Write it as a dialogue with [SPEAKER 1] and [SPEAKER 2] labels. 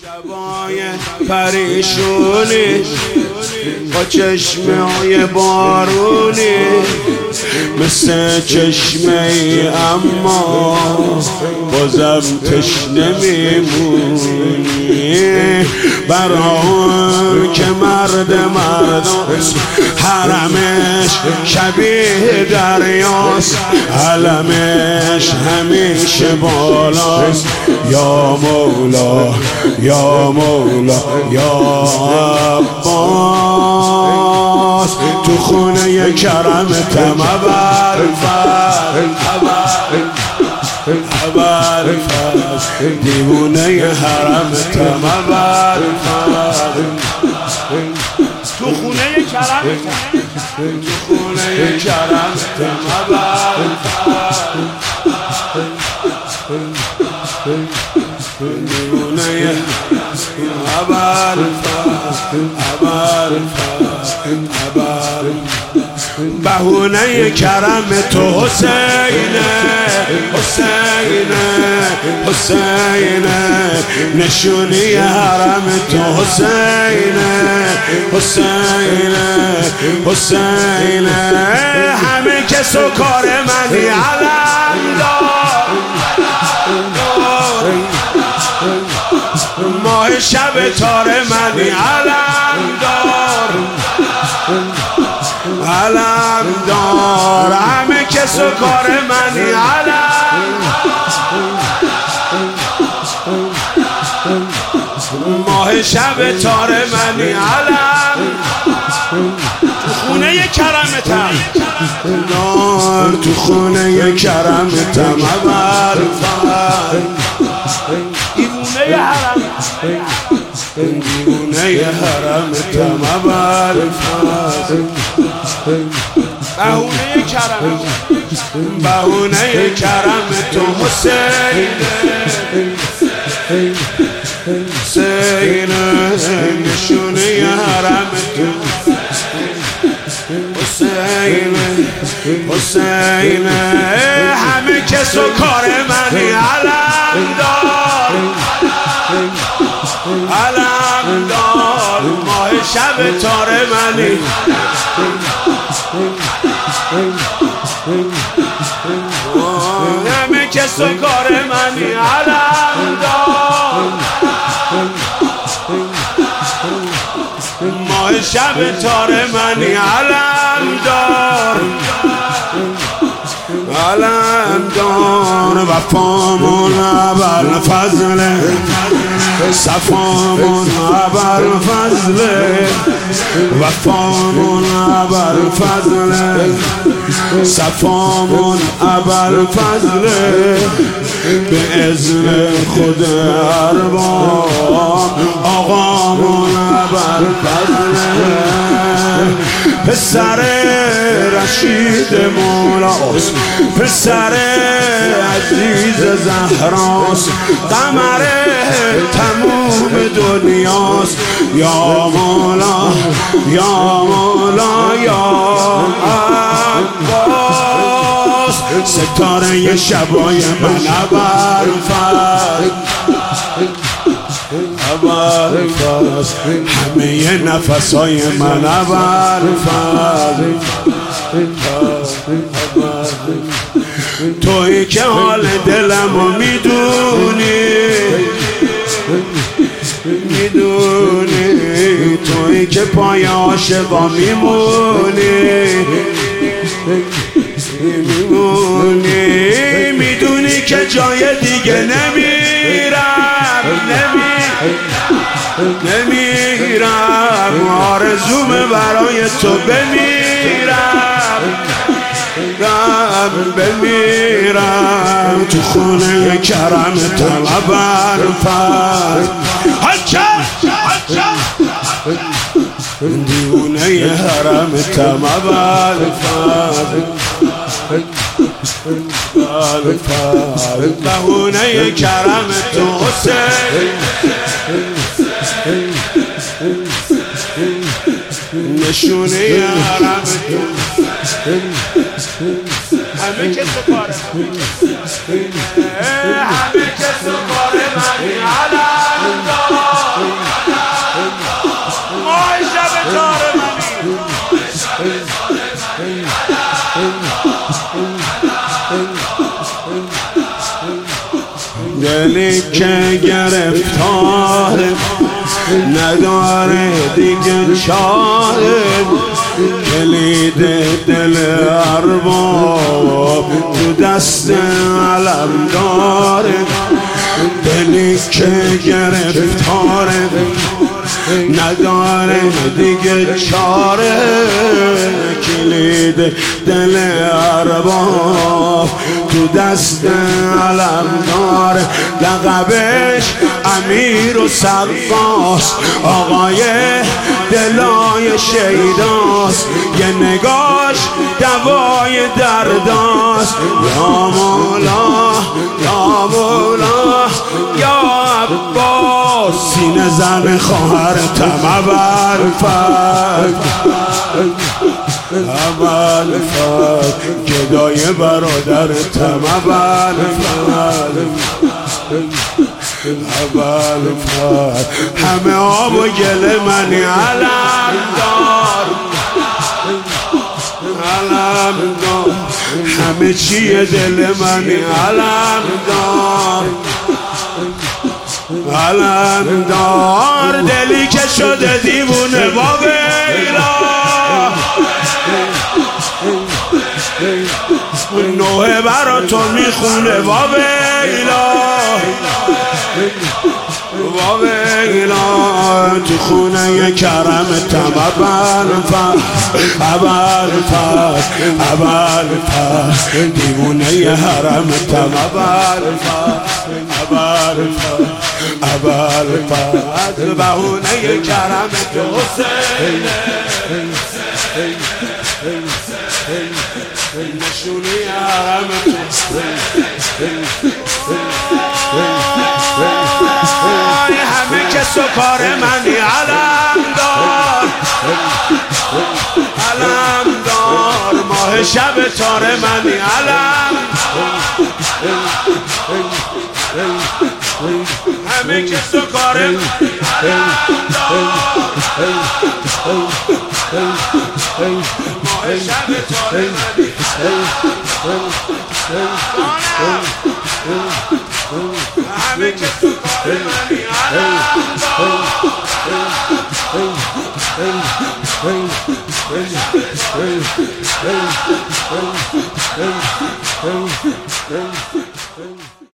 [SPEAKER 1] شبای پریشونی با چشمه‌های بارونی مثل چشمه ای اما بازم تشنه میمونی برا اون که مرد مرداست حرمش شبیه دریاست علمش همیشه بالاست یا مولا یا مولا یا عباس تو خونه کرمتم ابوالفضل دیوونه حرمتم ابوالفضل
[SPEAKER 2] تو خونه کرمتم
[SPEAKER 1] دیوونه بهونه کرم تو حسینه نشونی حرم تو حسینه همه کس و کار منی علم دار ماه شب تار منی علم دار همه کس و کار منی علم ماه شب تار منی علم
[SPEAKER 2] تو خونه کرمتم
[SPEAKER 1] تو خونه کرمتم ابوالفضل دیوونه حرمتم ابوالفضل بهونه کرم تو حسینه نشونه حرم تو حسینه همه کس و کار منی علم دار ماه شب تار منی همه کس و کار منی علم دار ماه شب تار منی علم دار وفامون ابوالفضل صفامون ابوالفضل وفامون ابوالفضل صفامون ابوالفضل به اذن خود ارباب آقامون ابوالفضل پسر رشید مولاست پسر عزیز زهراست قمر تموم دنیاست یا مولا یا مولا یا عباس ستاره شبای من ابوالفضل همه نفسای من ابوالفضل تویی که حال دلمو میدونی تویی که پای عاشقا میدونی که جای دیگه نمیرم آرزومه برای تو بمیرم تو خونه کرمتم ابوالفضل دیوونه حرمتم ابوالفضل بهونه کرم تو حسین نشونه حرم تو
[SPEAKER 2] همه کس و کار
[SPEAKER 1] همه کس و کار من علم دار دلی که گرفتاره نداره دیگه چاره کلید دل ارباب تو دست علم داره دلی که گرفتاره نداره دیگه چاره کلید دل ارباب تو دست علم داره لقبش امیر و سقاس آقای دلای شیداست یه نگاش دوای درداست یا مولا یا مولا یا عباس سینه زن خواهرتم اول فقر گدای برادرتم اول فقر همه آب و گل منی علم دار همه چیه دل منی علم دار دلی که شده دیوونه با ویلا نوه برا تو میخونه با ویلا تو خونه کرمتم اول دیوونه حرمتم اول بهونه کرمت حسین نشونی حرمت همه کس و کار منی علم دار ماه شب تار منی علم همه کس و کار منی علم ماه شب تار منی همه کس و کار منی علم